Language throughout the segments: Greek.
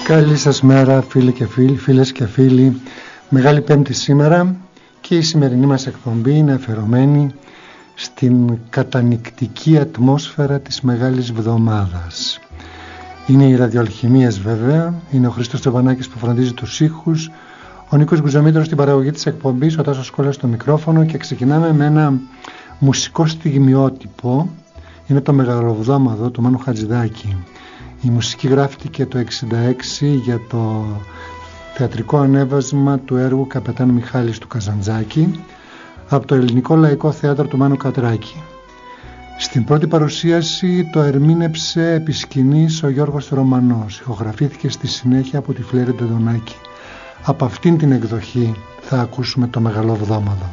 Καλή σας μέρα φίλες και φίλοι. Μεγάλη Πέμπτη σήμερα και η σημερινή μας εκπομπή είναι αφιερωμένη στην κατανυκτική ατμόσφαιρα της Μεγάλης Βδομάδας. Είναι οι ραδιοαλχημίες βέβαια, είναι ο Χρήστος Τσοβανάκης που φροντίζει τους ήχους, ο Νίκος Γκουζομήτρος στην παραγωγή της εκπομπής, ο Τάσος Κόλλας στο μικρόφωνο και ξεκινάμε με ένα μουσικό στιγμιότυπο. Είναι το Μεγαλοβδόμαδο του Μάνου Χατζηδάκη. Η μουσική γράφτηκε το 1966 για το θεατρικό ανέβασμα του έργου Καπετάν Μιχάλης του Καζαντζάκη από το Ελληνικό Λαϊκό Θέατρο του Μάνου Κατράκη. Στην πρώτη παρουσίαση το ερμήνεψε επί σκηνής ο Γιώργος Ρωμανός. Ηχογραφήθηκε στη συνέχεια από τη Φλέρη Ντοντονάκη. Από αυτήν την εκδοχή θα ακούσουμε το Μεγαλοβδόμαδο.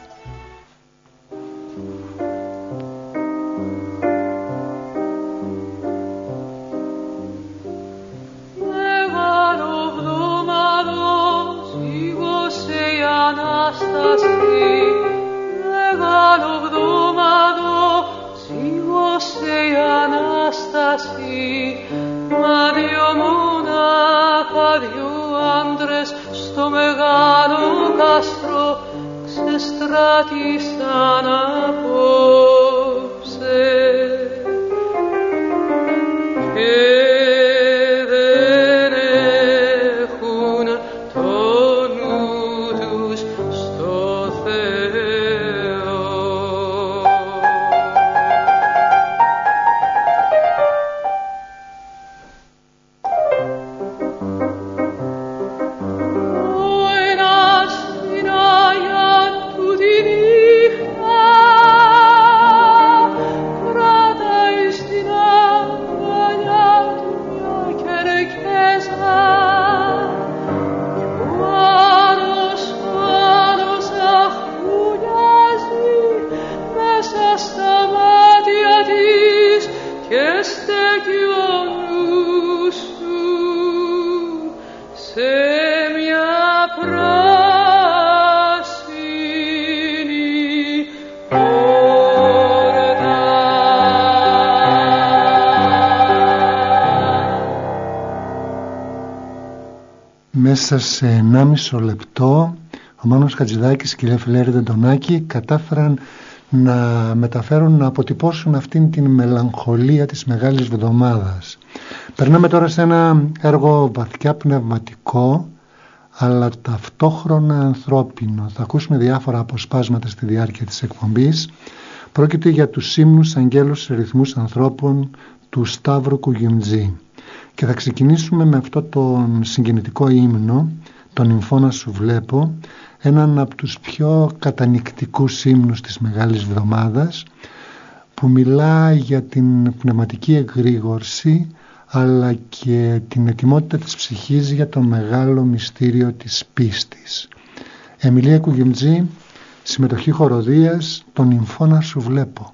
Μέσα σε 1,5 λεπτό ο Μάνος Χατζηδάκης και η Φλέρη Ντοντονάκη κατάφεραν να μεταφέρουν, να αποτυπώσουν αυτήν την μελαγχολία της Μεγάλης Βδομάδας. Περνάμε τώρα σε ένα έργο βαθιά πνευματικό αλλά ταυτόχρονα ανθρώπινο. Θα ακούσουμε διάφορα αποσπάσματα στη διάρκεια της εκπομπής. Πρόκειται για τους ύμνους αγγέλους σε ρυθμούς ανθρώπων του Σταύρου Κουγιουμτζή. Και θα ξεκινήσουμε με αυτό τον συγκινητικό ύμνο, τον «Υμφώνα σου βλέπω», έναν από τους πιο κατανυκτικούς ύμνους της Μεγάλης Βδομάδας, που μιλά για την πνευματική εγρήγορση αλλά και την ετοιμότητα της ψυχής για το μεγάλο μυστήριο της πίστης. Εμιλία Κουγιουμτζή, συμμετοχή χοροδίας, τον «Υμφώνα σου βλέπω».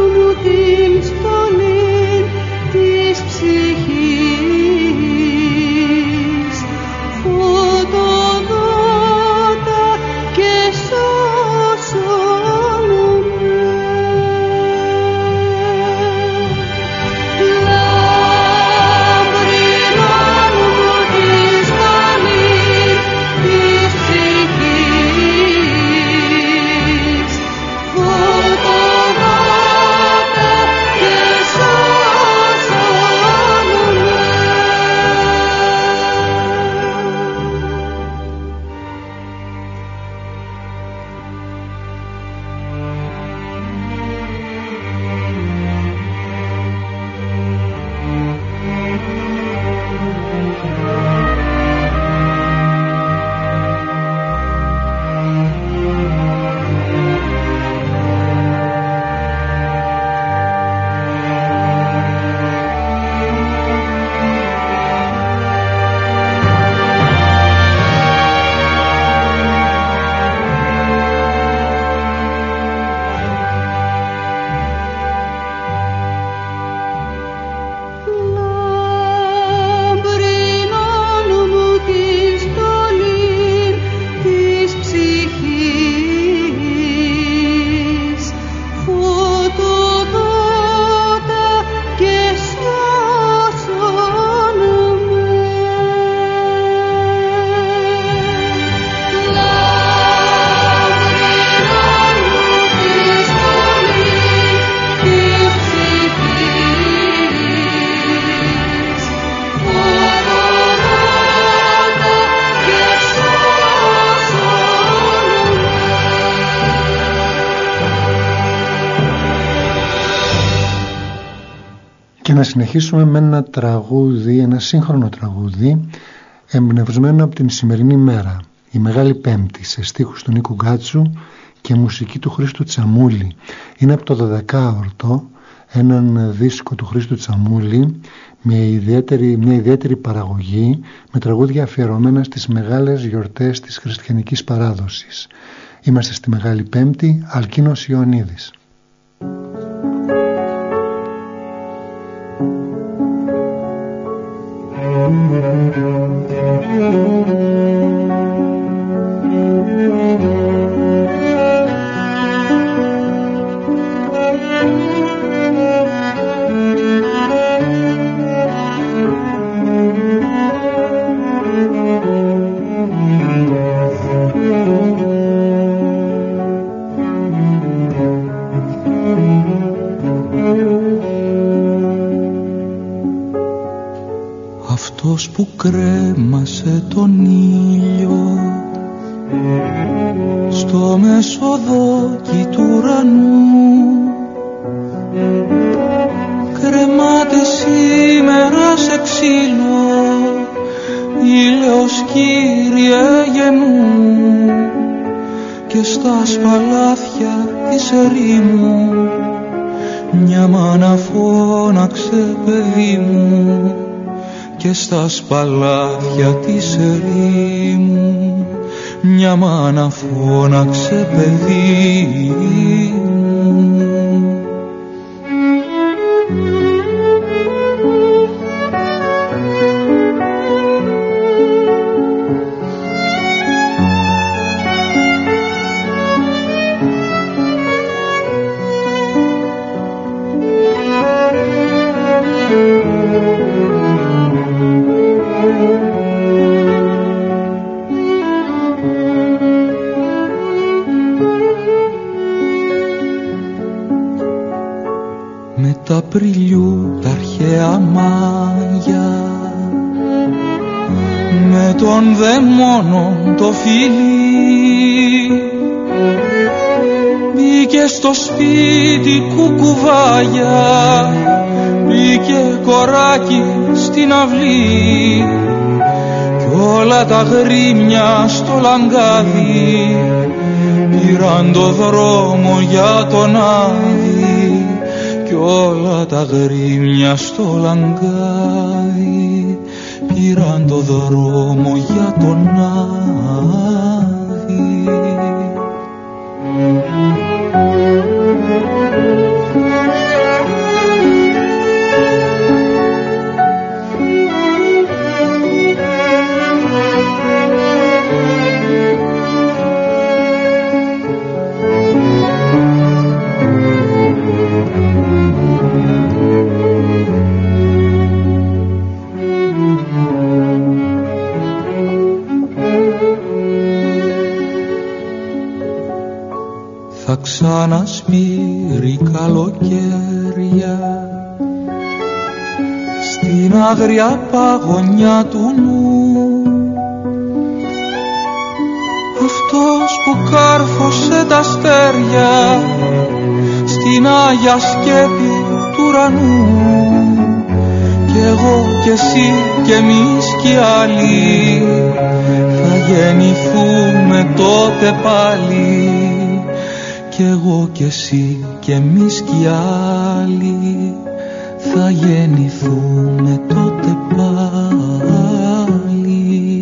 ψυχής να συνεχίσουμε με ένα τραγούδι, ένα σύγχρονο τραγούδι εμπνευσμένο από την σημερινή μέρα, η Μεγάλη Πέμπτη, σε στίχους του Νίκου Γκάτσου και μουσική του Χρήστου Τσαμούλη. Είναι από το 12όρτο, έναν δίσκο του Χρήστου Τσαμούλη, μια ιδιαίτερη παραγωγή με τραγούδια αφιερωμένα στις μεγάλες γιορτές της χριστιανικής παράδοσης. Είμαστε στη Μεγάλη Πέμπτη, Αλκίνος Ιωαννίδης. Αυτός που κρέμασε τον ήλιο στο μεσοδόκι του ουρανού, κρεμάται σήμερα σε ξύλο, ήλαιος Κύριε γεννού, και στα σπαλάθια της ερήμου μια μάνα φώναξε παιδί μου, και στα σπαλάθια της ερήμου μια μάνα φώναξε παιδί μου. Τα Απριλιού τα αρχαία μάγια, με τον δαιμόνον το φιλί, μπήκε στο σπίτι κουκουβάγια, μπήκε κοράκι στην αυλή, κι όλα τα γρήμια στο λαγκάδι πήραν το δρόμο για τον Άδη, κι όλα τα γρήμια στο λαγκάδι πήραν το δρόμο για τον Άδη. Θα ξανασπείρει καλοκαίρια στην άγρια παγωνιά του νου, αυτός που κάρφωσε τα αστέρια στην Άγια Σκέπη του ουρανού, κι εγώ κι εσύ κι εμείς κι οι άλλοι θα γεννηθούμε τότε πάλι, κι εγώ κι εσύ κι εμείς κι οι άλλοι θα γεννηθούμε τότε πάλι.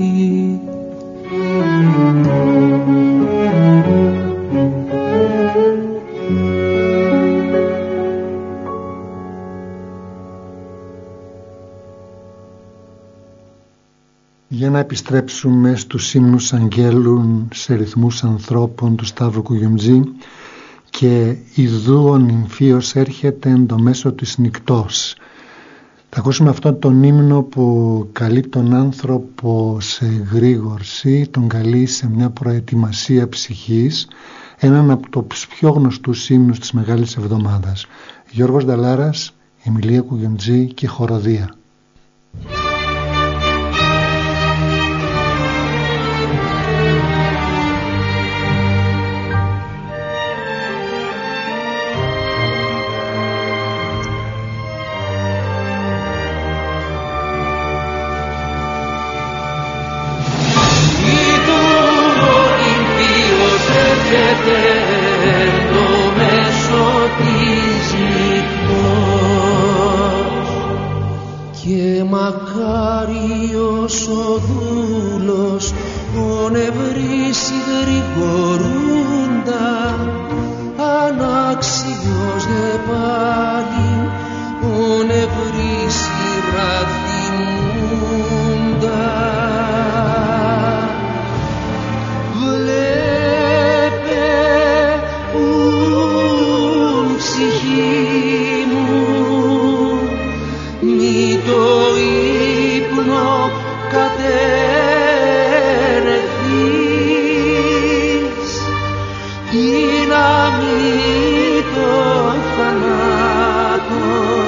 Για να επιστρέψουμε στους ύμνους αγγέλων σε ρυθμούς ανθρώπων του Σταύρου Κουγιουμτζή, και ιδού ο νυμφίος έρχεται εν το μέσο της νυκτός. Θα ακούσουμε αυτόν τον ύμνο που καλεί τον άνθρωπο σε γρήγορση, τον καλεί σε μια προετοιμασία ψυχής, έναν από τους πιο γνωστούς ύμνους της Μεγάλης Εβδομάδας. Γιώργος Νταλάρας, Εμιλία Κουγιουμτζή και χοροδία. μακάριος ο δούλος ο νευρής γρηγορούντα, ανάξιος δε πάλι ο νευρής ραθυμούντα. Βλέπε ουν ψυχή μου, μη το ύπνο κατέρθεις, ή να μη το θανάτο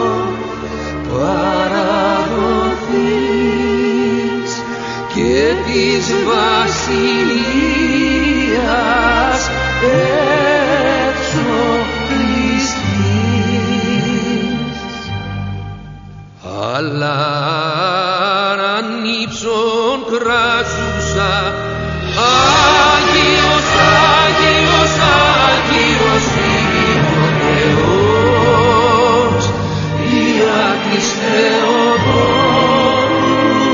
παραδοθείς και της βασιλείας έξω κλειστείς. Αλλά αν ύψον κράζουσα, Άγιος, Άγιος, Άγιος είναι ο Θεός, δια της Θεοδόρου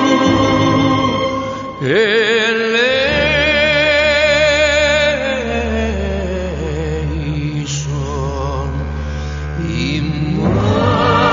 ελέησον ημάς.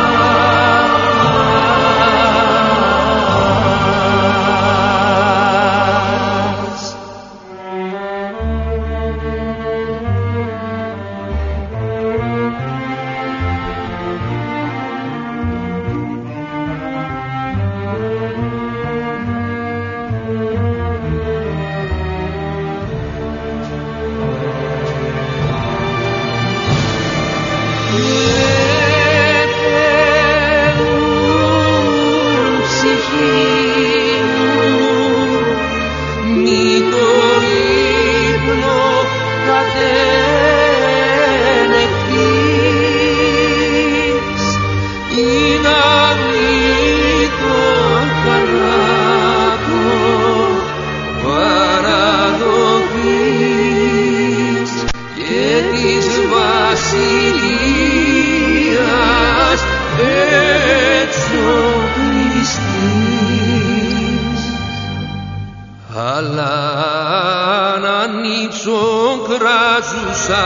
Αλλά να ανοίξω κράζουσα,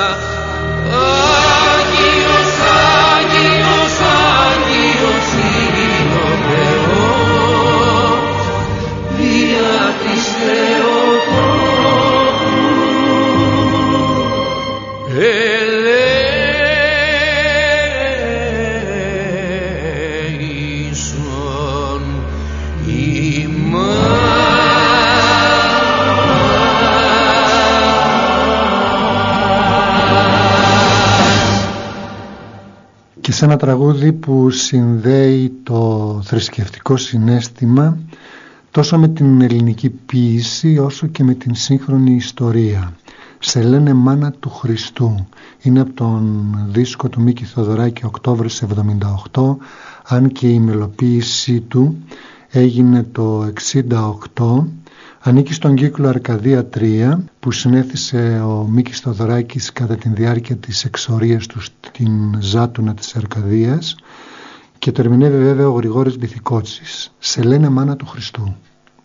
Άγιος, Άγιος, Άγιος είναι ο Θεός, δια της Θεοτόκου ελέησον ημάς. Και σε ένα τραγούδι που συνδέει το θρησκευτικό συναίσθημα τόσο με την ελληνική ποίηση όσο και με την σύγχρονη ιστορία. Σε λένε μάνα του Χριστού. Είναι από τον δίσκο του Μίκη Θοδωράκη Οκτώβρης 78, αν και η μελοποίησή του έγινε το 68. Ανήκει στον κύκλο Αρκαδία 3 που συνέθισε ο Μίκης Θοδωράκης κατά τη διάρκεια της εξορίας του στην Ζάτουνα της Αρκαδίας και το ερμηνεύει βέβαια ο Γρηγόρης Μπιθικότσης. Σε λένε μάνα του Χριστού.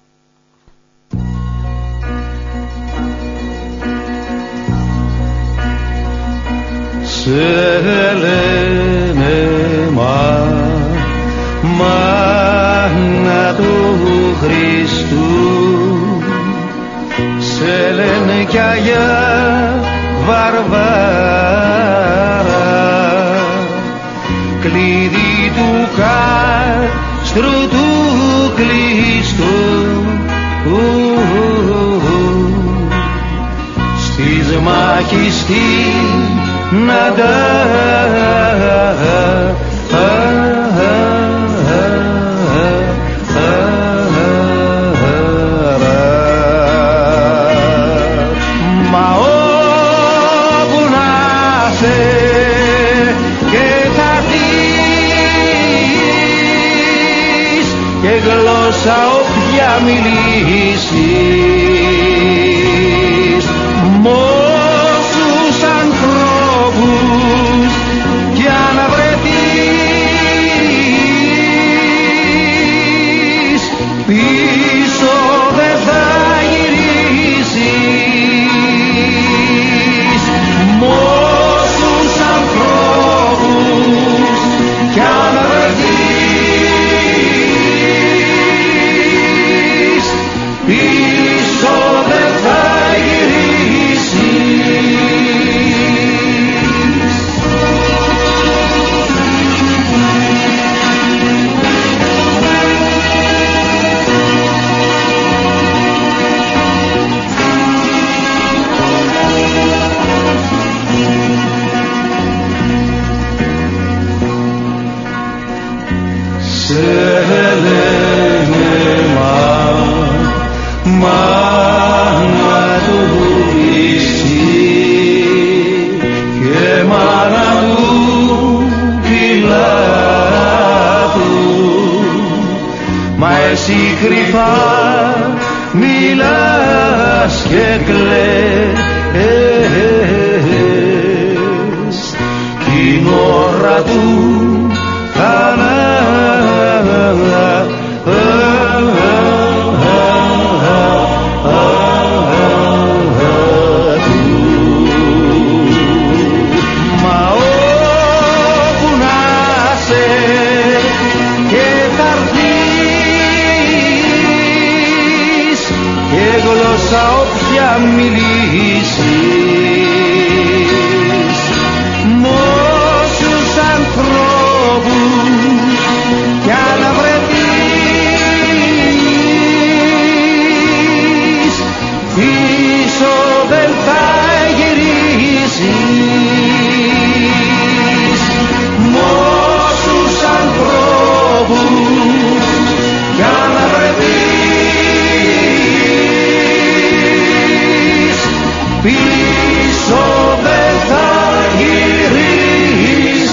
Σε λένε μάνα του Χριστού, σε λένε κι Αγιά Βαρβάρα, κλειδί του κάστρου του κλειστού, στις μάχης στην Αντάρα. Μα όπου να σε και θα δεις και γλώσσα όποια μιλήσεις, μ' όσους ανθρώπους κι αν βρεθείς, μα εσύ κρυφά μιλάς και κλαις. Την ώρα του μα όπου να σε και θα έρθεις και γλώσσα όποια μιλήσεις μ' όσους ανθρώπους κι αν βρεθείς πίσω δεν θα γυρίσεις. Μ' όσους ανθρώπους κι αν βρεθείς πίσω δεν θα γυρίσεις.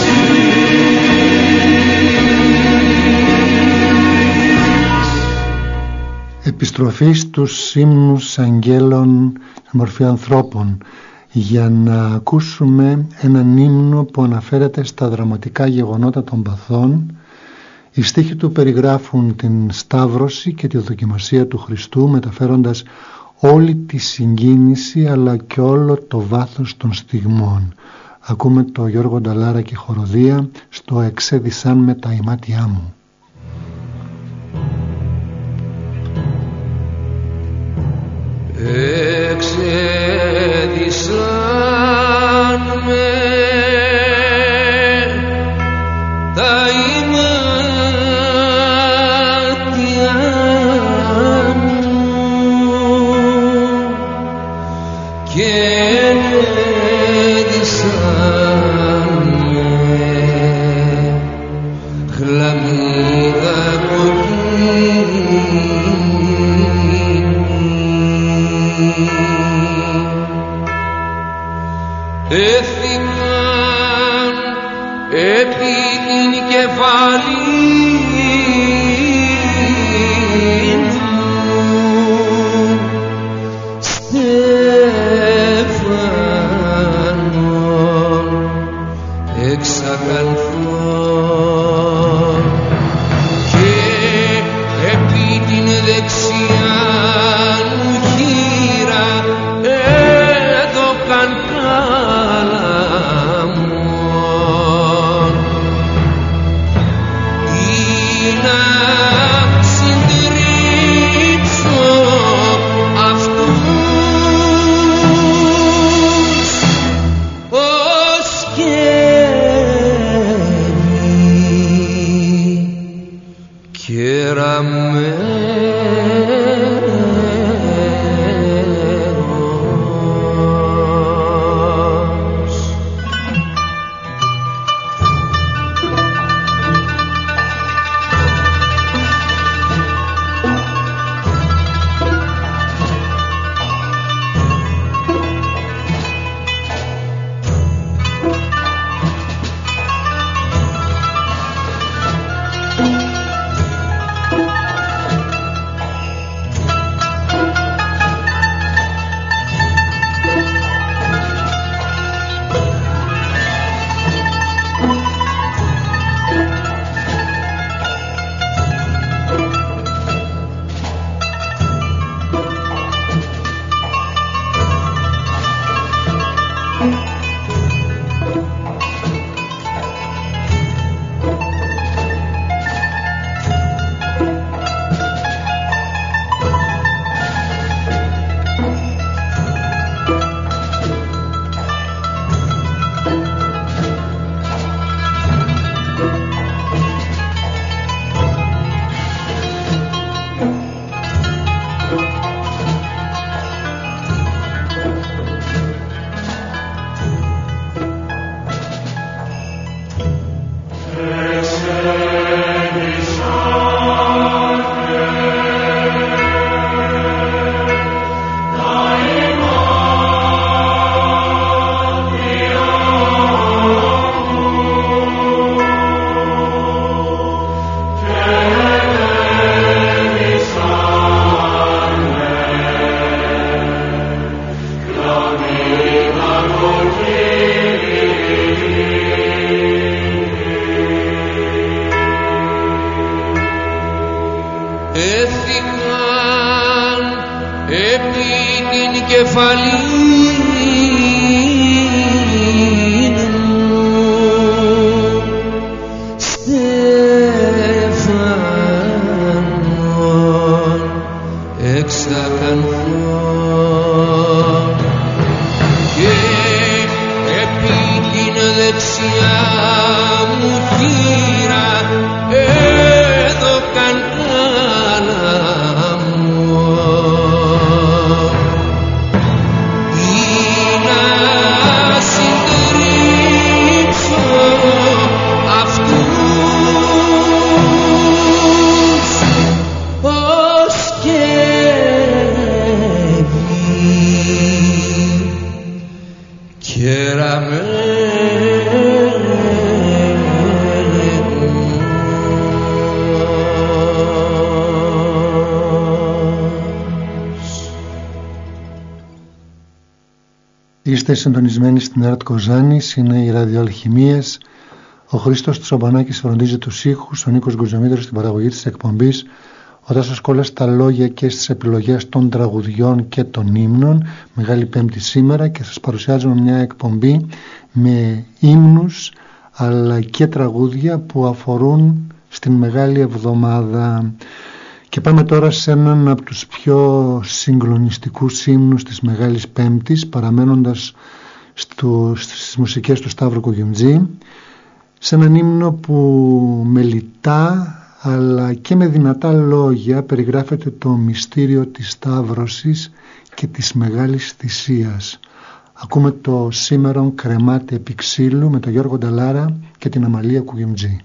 Επιστροφή στους ύμνους αγγέλων σε μορφή ανθρώπων, για να ακούσουμε έναν ύμνο που αναφέρεται στα δραματικά γεγονότα των παθών. Οι στίχοι του περιγράφουν την σταύρωση και τη δοκιμασία του Χριστού, μεταφέροντας όλη τη συγκίνηση αλλά και όλο το βάθος των στιγμών. Ακούμε το Γιώργο Νταλάρα και χοροδία στο «Εξέδισαν με τα ημάτια μου». Εξέδισαν με τα ημάτια μου και έδισαν με χλαμίδα έθιμαν επί την κεφαλή μου στέφανον εξακαλθών και επί την δεξιά μου χείρα έδωκαν καλαμών ή να συντρίψω αυτούς ως κέρι κεραμένος. έθηκαν επί την κεφαλή μου Στέφανον εξακανθών και επί την δεξιά μου χείρα έδωκαν άναμον ή να συντρίψω αυτούς ως κεύει κέραμεν. Είστε συντονισμένοι στην ΕΡΤ Κοζάνης, είναι οι ραδιοαλχημίες. Ο Χρήστος Τσομπανάκης φροντίζει τους ήχους, ο Νίκος Γκουτζομήτρος στην παραγωγή της εκπομπής, ο Τάσος Κόλλας στα λόγια και στις επιλογές των τραγουδιών και των ύμνων. Μεγάλη Πέμπτη σήμερα και σας παρουσιάζουμε μια εκπομπή με ύμνους αλλά και τραγούδια που αφορούν στην Μεγάλη Εβδομάδα. Και πάμε τώρα σε έναν από τους πιο συγκλονιστικούς ύμνους της Μεγάλης Πέμπτης, παραμένοντας στις μουσικές του Σταύρου Κογιουμτζή, σε έναν ύμνο που με λιτά αλλά και με δυνατά λόγια περιγράφεται το μυστήριο της Σταύρωσης και της Μεγάλης Θυσίας. Ακούμε το «Σήμερον κρεμάται επί ξύλου» με τον Γιώργο Νταλάρα και την Αμαλία Κογιουμτζή.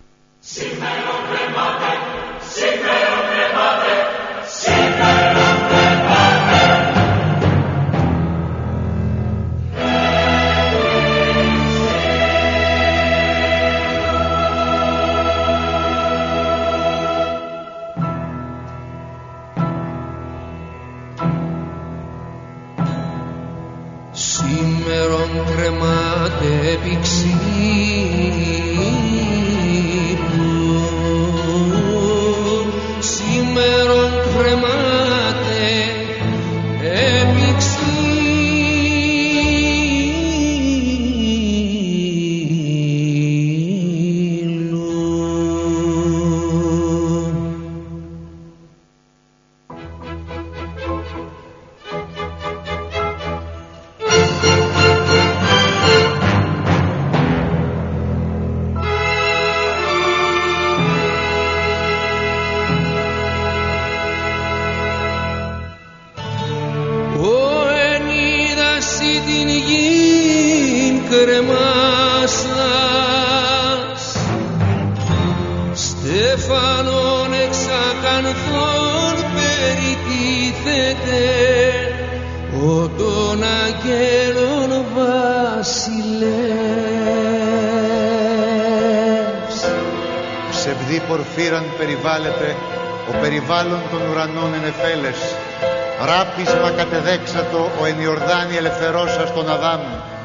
Σήμερον κρεμάται επί ξύλου, σήμερον κρεμάται επί ξύλου. Στέφανον εξακανθών περιτίθεται ο των αγγέλων βασιλεύς. Ψευδή πορφύραν περιβάλλεται, ο περιβάλλον των ουρανών εν εφέλες. Ράπισμα κατεδέξατο, ο εν Ιορδάνη ελευθερώσας τον Αδάμ.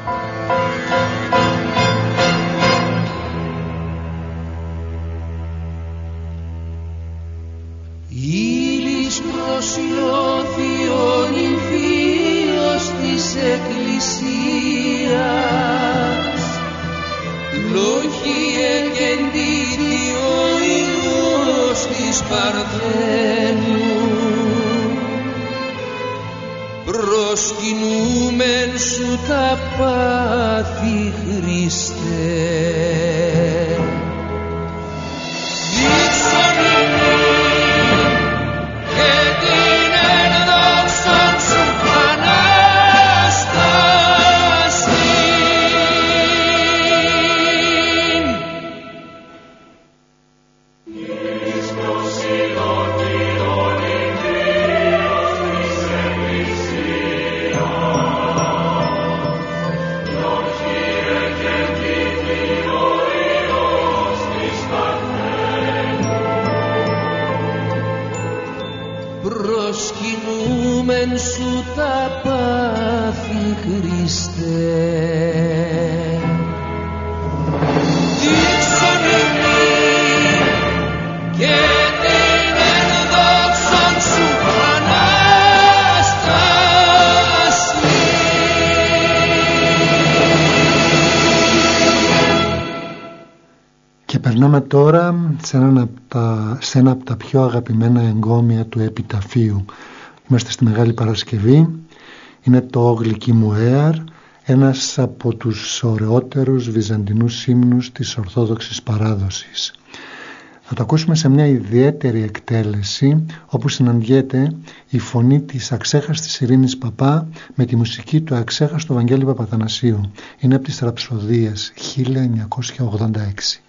Ήλις προσιλώθη ο νυμφίος της Εκκλησίας, λόγοι εγκεντήθη ο Υιός της Παρθένου, προσκυνούμεν σου τα πάθη Χριστέ. Προσκυνούμεν σου τα πάθη Χριστέ. Δείξον ημί και την ενδόξαν Περνάμε τώρα σε ένα από τα πιο αγαπημένα εγκόμια του επιταφείου. Είμαστε στη Μεγάλη Παρασκευή, είναι το «Γλυκή μου Έαρ», ένας από τους ωραιότερους βυζαντινούς ύμνους της Ορθόδοξης παράδοσης. Θα το ακούσουμε σε μια ιδιαίτερη εκτέλεση, όπου συναντιέται η φωνή της αξέχαστης Ειρήνης Παπά με τη μουσική του αξέχαστου Βαγγέλη Παπαθανασίου. Είναι από τις ραψοδίες 1986.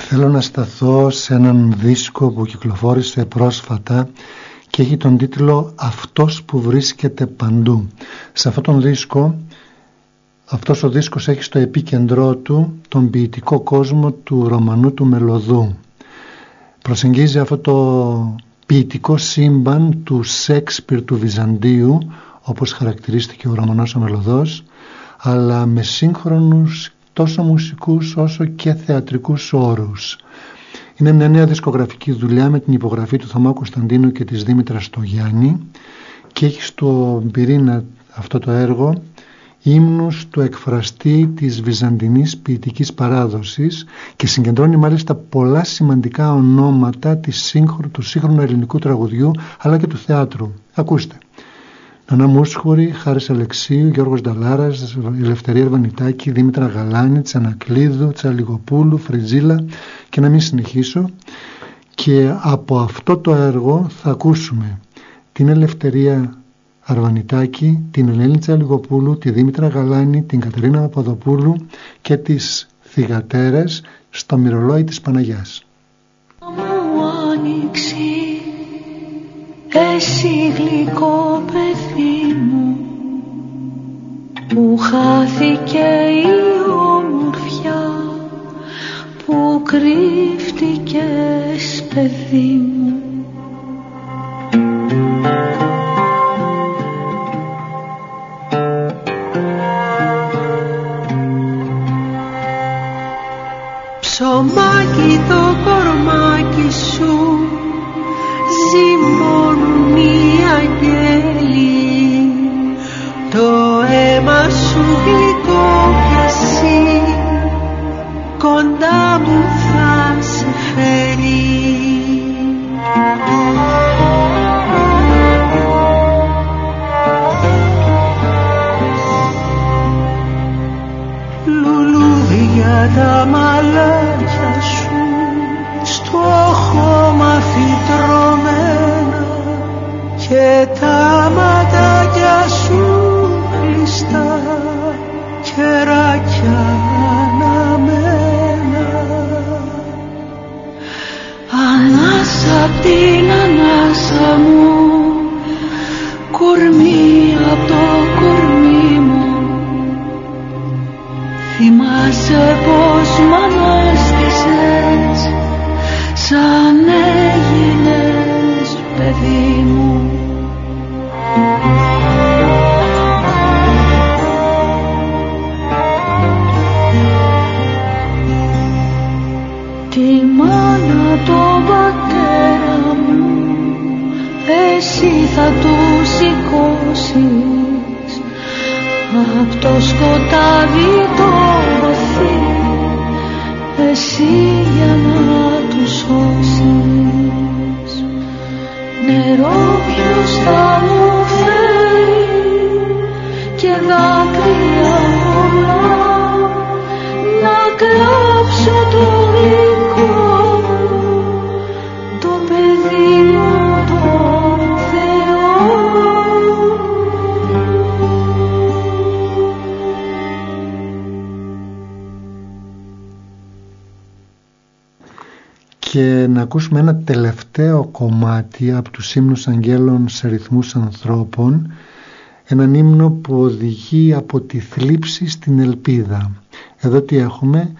Θέλω να σταθώ σε έναν δίσκο που κυκλοφόρησε πρόσφατα και έχει τον τίτλο «Αυτός που βρίσκεται παντού». Σε αυτόν τον δίσκο, αυτός ο δίσκος έχει στο επίκεντρό του τον ποιητικό κόσμο του Ρωμανού του Μελωδού. Προσεγγίζει αυτό το ποιητικό σύμπαν του Σέξπιρ του Βυζαντίου, όπως χαρακτηρίστηκε ο Ρωμανός ο Μελωδός, αλλά με σύγχρονους τόσο μουσικούς όσο και θεατρικούς όρους. Είναι μια νέα δισκογραφική δουλειά με την υπογραφή του Θωμά Κωνσταντίνου και της Δήμητρας Στογιάννη και έχει στο πυρήνα αυτό το έργο ύμνους του εκφραστή της βυζαντινής ποιητικής παράδοσης και συγκεντρώνει μάλιστα πολλά σημαντικά ονόματα του σύγχρονου ελληνικού τραγουδιού αλλά και του θεάτρου. Ακούστε. Νανά Μούσχουρη, Χάρης Αλεξίου, Γιώργος Νταλάρας, Ελευθερία Αρβανιτάκη, Δήμητρα Γαλάνη, Τσανακλείδου, Τσαλιγοπούλου, Φριτζίλα και να μην συνεχίσω. Και από αυτό το έργο θα ακούσουμε την Ελευθερία Αρβανιτάκη, την Ελένη Τσαλιγοπούλου, τη Δήμητρα Γαλάνη, την Κατερίνα Παπαδοπούλου και τις θυγατέρες στο Μυρολόι της Παναγιάς. Εσύ γλυκό παιδί μου που χάθηκε η ομορφιά που κρύφτηκες παιδί μου. Ψωμάκι το κορμάκι σου ζυμώνουν οι αγγέλοι, το αίμα σου γλυκό κι εσύ κοντά μου θα σε φέρει. Λουλούδια τα μαλάκια σου στο χώμα φυτρωμένα και τα ματάκια σου κλειστά κεράκια αναμένα. Ανάσα απ' την ανάσα μου, κορμί απ' το κορμί μου, θυμάσαι πως μ' ανάστησες σαν έγινες παιδί μου. Τη μάνα τον πατέρα μου εσύ θα του σηκώσεις απ' το σκοτάδι το βαθύ, εσύ για να του σώσεις. Νερό ποιος θα μου φέρει και δάκρυα πολλά να κλάψω το γλυκό το παιδί μου τον Θεό. Και να ακούσουμε ένα τελευταίο κομμάτι από τους ύμνους αγγέλων σε ρυθμούς ανθρώπων, έναν ύμνο που οδηγεί από τη θλίψη στην ελπίδα. Εδώ τι έχουμε?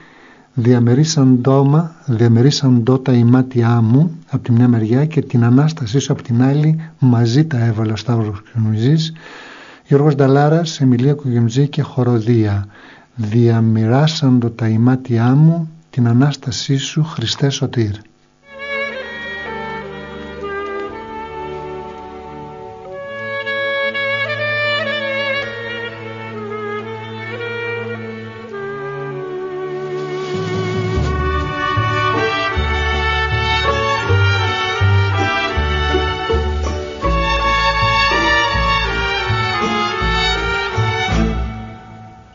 Διαμερίσαντό τα ημάτια μου από τη μια μεριά και την Ανάστασή σου από την άλλη, μαζί τα έβαλε ο Σταύρος Ξενουζής. Γιώργος Νταλάρας, Εμιλία Κουγιουμτζή και χοροδία. Διαμοιράσαντο τα ημάτια μου την Ανάστασή σου, Χριστέ Σωτήρ.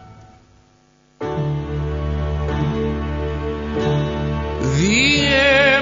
The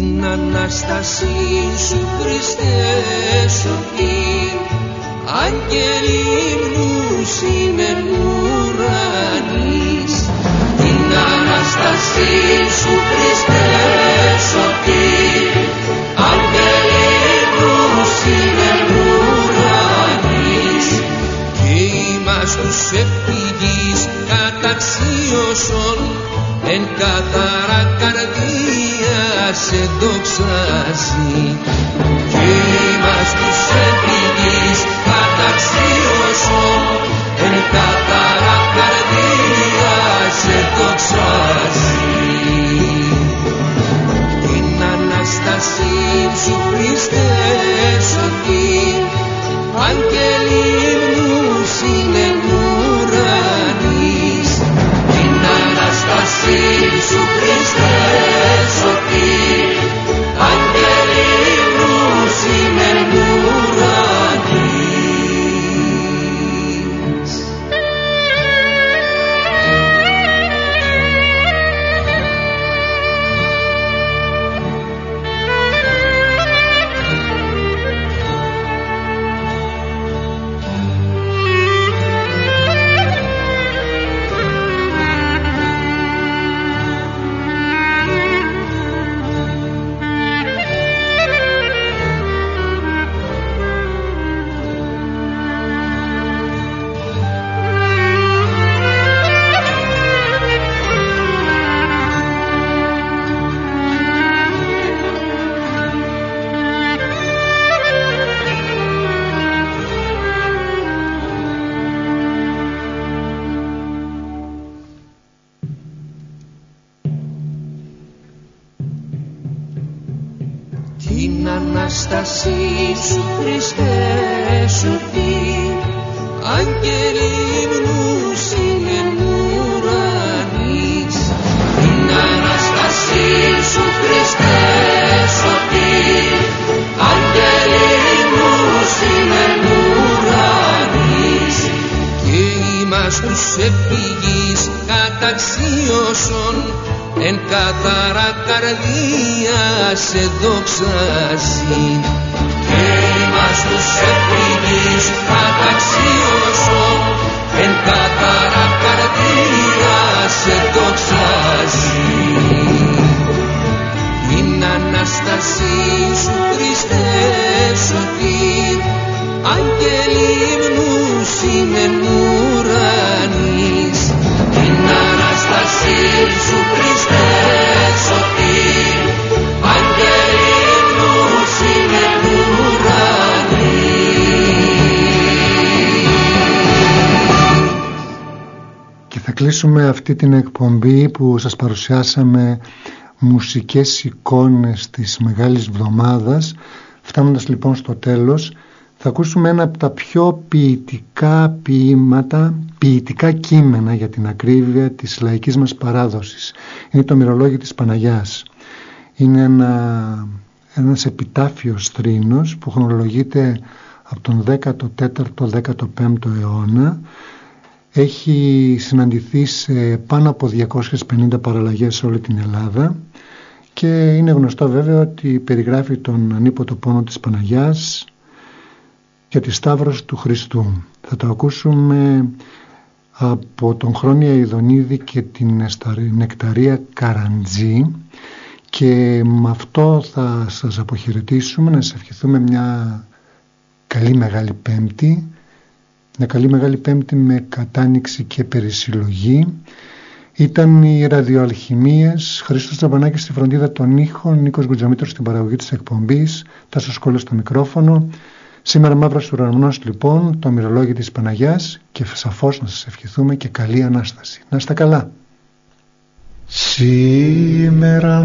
την Ανάστασή σου Χριστέ σωθεί, άγγελοι ύμνους είναι ουρανείς. Την Ανάστασή σου Χριστέ σωθεί, άγγελοι ύμνους είναι ουρανείς. Και ημάς τους ευτυχείς καταξίωσον, εν καθαρά καρδία σε δοξάζει. Και ημάς τους ευτυχείς καταξίωσον, εν καθαρά καρδία σε δοξάζει. Την Ανάστασή σου Χριστέ σωθεί, άγγελοι ύμνους είναι ουρανείς. Την Ανάστασή σου Χριστέ σωθεί, άγγελοι ύμνους είναι ουρανείς. Την Ανάστασή σου Χριστέ σωθεί, άγγελοι ύμνους είναι ουρανείς. Την Ανάστασή σου Χριστέ σωθεί, άγγελοι ύμνους είναι ουρανείς. Και ημάς τους ευτυχείς καταξίωσον, εν καθαρά καρδία σε δοξάζει. Και ημάς τους ευτυχείς καταξίωσον, εν καθαρά καρδία σε δοξάζει. Την Ανάστασή σου Χριστέ σωθεί, άγγελοι ύμνους είναι ουρανείς. Την Ανάστασή σου Χριστέ σωθεί, άγγελοι ύμνους είναι ουρανείς. Και θα κλείσουμε αυτή την εκπομπή που σας παρουσιάσαμε μουσικές εικόνες της Μεγάλης Βδομάδας. Φτάνοντας λοιπόν στο τέλος, θα ακούσουμε ένα από τα πιο ποιητικά κείμενα για την ακρίβεια της λαϊκής μας παράδοσης. Είναι το Μυρολόγιο της Παναγιάς. Είναι ένας επιτάφιος θρήνος που χρονολογείται από τον 14ο-15ο αιώνα. Έχει συναντηθεί σε πάνω από 250 παραλλαγές σε όλη την Ελλάδα και είναι γνωστό βέβαια ότι περιγράφει τον ανίποτο πόνο της Παναγιάς και τη Σταύρωση του Χριστού. Θα το ακούσουμε από τον Χρόνια Ιδονίδη και την Νεκταρία Καραντζή και με αυτό θα σας αποχαιρετήσουμε, να σας ευχηθούμε μια καλή Μεγάλη Πέμπτη, μια καλή Μεγάλη Πέμπτη με κατάνοιξη και περισυλλογή. Ήταν οι ραδιοαλχημίες, Χρήστος Τζαμπανάκης στη φροντίδα των ήχων, Νίκος Γκουτζαμήτρος στην παραγωγή της εκπομπής, Τάσος Σκόλος στο μικρόφωνο. Σήμερα Μαύρος Ουρανός λοιπόν, το Μυρολόγιο της Παναγιάς και σαφώς να σας ευχηθούμε και καλή Ανάσταση. Να είστε καλά. Σήμερα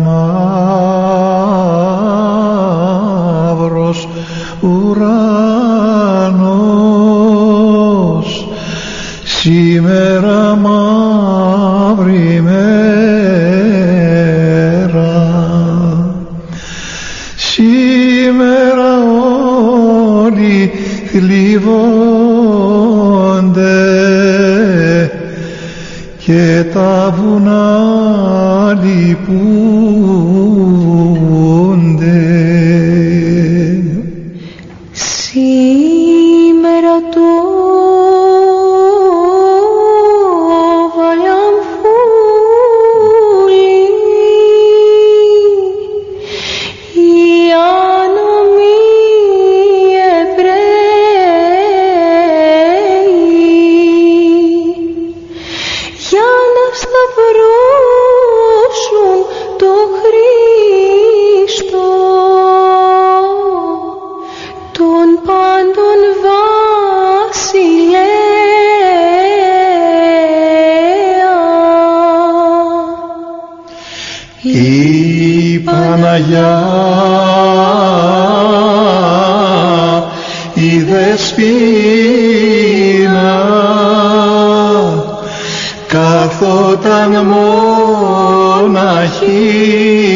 μαύρος ουρανός, σήμερα μαύρη μέρα, σήμερα όλοι θλίβονται και τα βουνά λυπούν. Παναγιά η Δεσποινα καθόταν μοναχή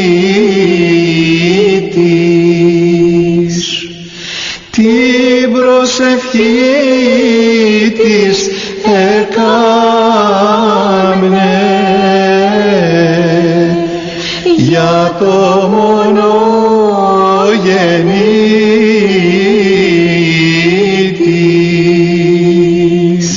της, την προσευχή της έκαμνε για το μονογενή της.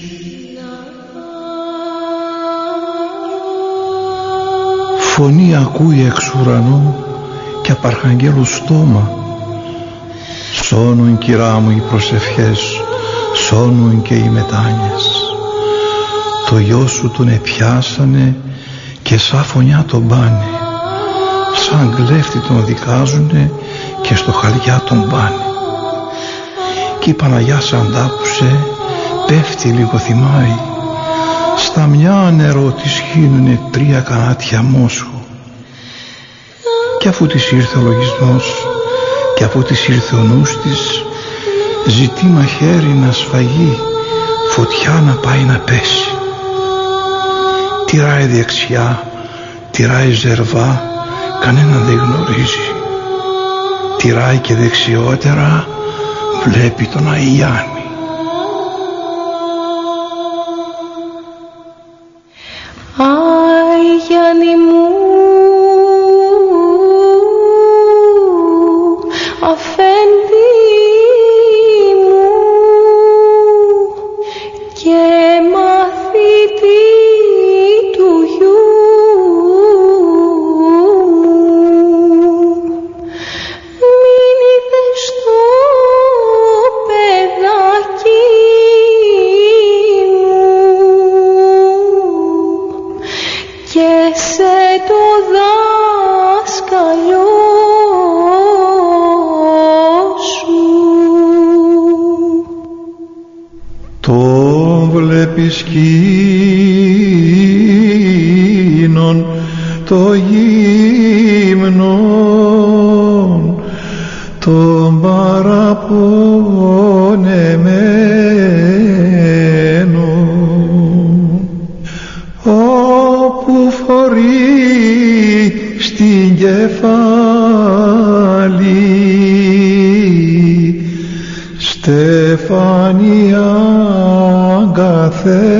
Φωνή ακούει εξ ουρανού και απ' αρχαγγέλου στόμα. Σώνουν, κυρά μου, οι προσευχές, σώνουν και οι μετάνοιες. Το γιο σου τον επιάσανε και σαν φωνιά τον πάνε, σαν κλέφτη τον δικάζουνε και στο χαλιά τον πάνε. Κι η Παναγιά σαν τ' άκουσε πέφτει λίγο θυμάει, στα μια νερό της χύνουνε 3 κανάτια μόσχου. Κι αφού της ήρθε ο λογισμός και αφού της ήρθε ο νους της, ζητεί μαχαίρι να σφαγεί, φωτιά να πάει να πέσει. Τυράει δεξιά, τυράει ζερβά, κανένα δεν γνωρίζει. Τυράει και δεξιότερα, βλέπει τον Αϊάννη. Αϊάννη μου, αφέντη μου και μαθητή του γιου μου, μην είδες το παιδάκι μου και σε το δάσκαλο σου. Το βλέπεις κείνον το γύμνον τον παραπονεμένο, όπου φορεί στην κεφάλι στεφάνια αγκαθέ.